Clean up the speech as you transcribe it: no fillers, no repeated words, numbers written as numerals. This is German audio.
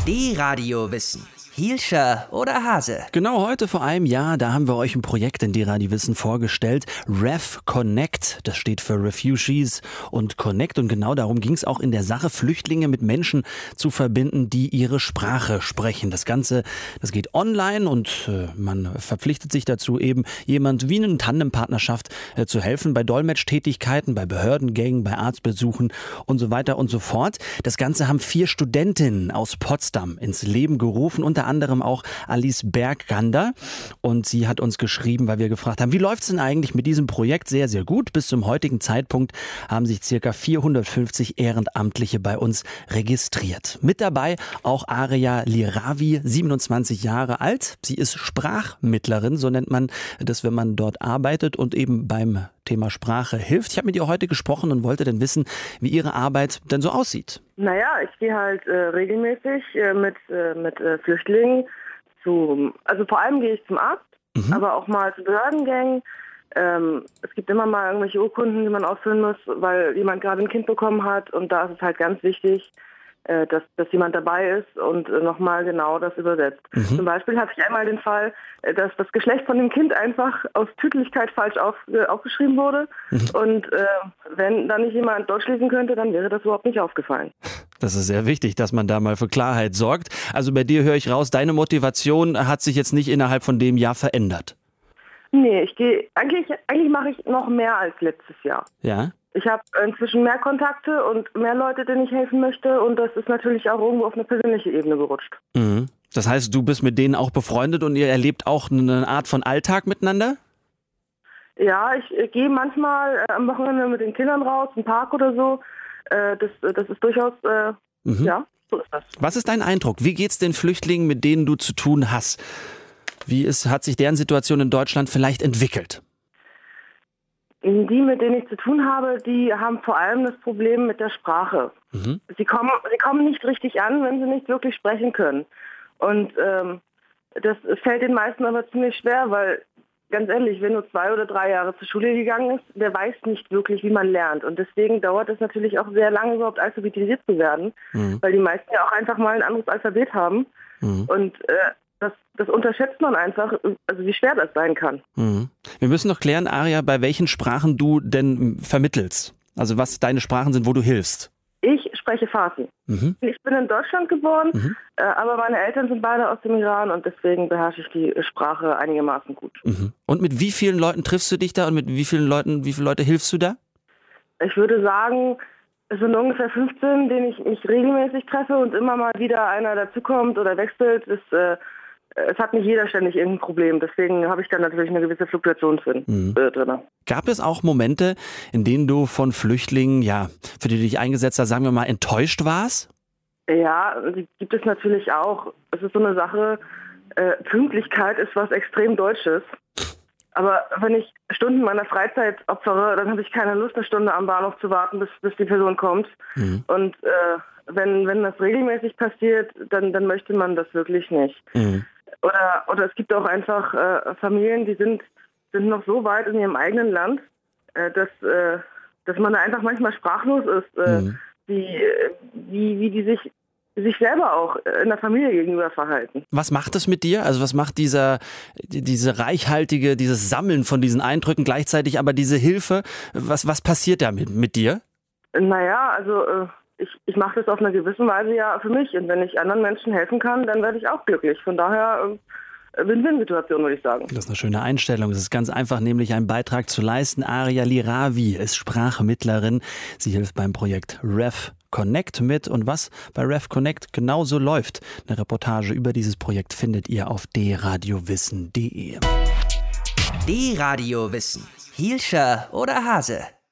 D-Radio Wissen. Hielscher oder Hase? Genau heute vor einem Jahr, da haben wir euch ein Projekt in D-Radio Wissen vorgestellt. Ref Connect, das steht für Refugees und Connect. Und genau darum ging es auch in der Sache, Flüchtlinge mit Menschen zu verbinden, die ihre Sprache sprechen. Das Ganze, das geht online und man verpflichtet sich dazu, eben jemand wie eine Tandempartnerschaft zu helfen bei Dolmetschtätigkeiten, bei Behördengängen, bei Arztbesuchen und so weiter und so fort. Das Ganze haben 4 Studentinnen aus Potsdam ins Leben gerufen, unter anderem auch Alice Berggander. Und sie hat uns geschrieben, weil wir gefragt haben, wie läuft es denn eigentlich mit diesem Projekt? Sehr, sehr gut. Bis zum heutigen Zeitpunkt haben sich ca. 450 Ehrenamtliche bei uns registriert. Mit dabei auch Aria Liravi, 27 Jahre alt. Sie ist Sprachmittlerin, so nennt man das, wenn man dort arbeitet und eben beim Thema Sprache hilft. Ich habe mit ihr heute gesprochen und wollte dann wissen, wie ihre Arbeit denn so aussieht. Naja, ich gehe halt regelmäßig mit Flüchtlingen also vor allem gehe ich zum Arzt, aber auch mal zu Behördengängen. Es gibt immer mal irgendwelche Urkunden, die man ausfüllen muss, weil jemand gerade ein Kind bekommen hat, und da ist es halt ganz wichtig, dass jemand dabei ist und nochmal genau das übersetzt. Zum Beispiel hatte ich einmal den Fall, dass das Geschlecht von dem Kind einfach aus Tütlichkeit falsch aufgeschrieben wurde. Und wenn da nicht jemand Deutsch lesen könnte, dann wäre das überhaupt nicht aufgefallen. Das ist sehr wichtig, dass man da mal für Klarheit sorgt. Also bei dir höre ich raus, deine Motivation hat sich jetzt nicht innerhalb von dem Jahr verändert. Nee, eigentlich mache ich noch mehr als letztes Jahr. Ja? Ich habe inzwischen mehr Kontakte und mehr Leute, denen ich helfen möchte, und das ist natürlich auch irgendwo auf eine persönliche Ebene gerutscht. Mhm. Das heißt, du bist mit denen auch befreundet und ihr erlebt auch eine Art von Alltag miteinander? Ja, ich gehe manchmal am Wochenende mit den Kindern raus, im Park oder so. Das ist durchaus, ja, so ist das. Was ist dein Eindruck? Wie geht's den Flüchtlingen, mit denen du zu tun hast? Hat sich deren Situation in Deutschland vielleicht entwickelt? Die, mit denen ich zu tun habe, die haben vor allem das Problem mit der Sprache. Sie kommen nicht richtig an, wenn sie nicht wirklich sprechen können. Und das fällt den meisten aber ziemlich schwer, weil, ganz ehrlich, wenn nur 2 oder 3 Jahre zur Schule gegangen ist, der weiß nicht wirklich, wie man lernt. Und deswegen dauert es natürlich auch sehr lange, überhaupt alphabetisiert zu werden, weil die meisten ja auch einfach mal ein anderes Alphabet haben. Und das unterschätzt man einfach, also wie schwer das sein kann. Wir müssen noch klären, Aria, bei welchen Sprachen du denn vermittelst. Also was deine Sprachen sind, wo du hilfst. Ich spreche Farsi. Ich bin in Deutschland geboren, aber meine Eltern sind beide aus dem Iran, und deswegen beherrsche ich die Sprache einigermaßen gut. Und mit wie vielen Leuten triffst du dich da und mit wie viele Leute hilfst du da? Ich würde sagen, es sind ungefähr 15, denen ich mich regelmäßig treffe, und immer mal wieder einer dazukommt oder wechselt. Es hat nicht jeder ständig irgendein Problem, deswegen habe ich da natürlich eine gewisse Fluktuation drin. Gab es auch Momente, in denen du von Flüchtlingen, für die du dich eingesetzt hast, sagen wir mal, enttäuscht warst? Ja, die gibt es natürlich auch. Es ist so eine Sache, Pünktlichkeit ist was extrem Deutsches. Aber wenn ich Stunden meiner Freizeit opfere, dann habe ich keine Lust, eine Stunde am Bahnhof zu warten, bis die Person kommt. Und wenn das regelmäßig passiert, dann möchte man das wirklich nicht. Oder es gibt auch einfach Familien, die sind noch so weit in ihrem eigenen Land, dass man da einfach manchmal sprachlos ist, wie die sich selber auch in der Familie gegenüber verhalten. Was macht das mit dir? Also was macht diese reichhaltige, dieses Sammeln von diesen Eindrücken, gleichzeitig aber diese Hilfe? Was passiert da mit dir? Naja, also ich mache das auf eine gewisse Weise ja für mich, und wenn ich anderen Menschen helfen kann, dann werde ich auch glücklich. Von daher Win-Win-Situation, würde ich sagen. Das ist eine schöne Einstellung. Es ist ganz einfach, nämlich einen Beitrag zu leisten. Aria Liravi ist Sprachmittlerin. Sie hilft beim Projekt Ref Connect mit. Und was bei Ref Connect genauso läuft, eine Reportage über dieses Projekt findet ihr auf dradiowissen.de. D-Radio Wissen. Hielscher oder Hase?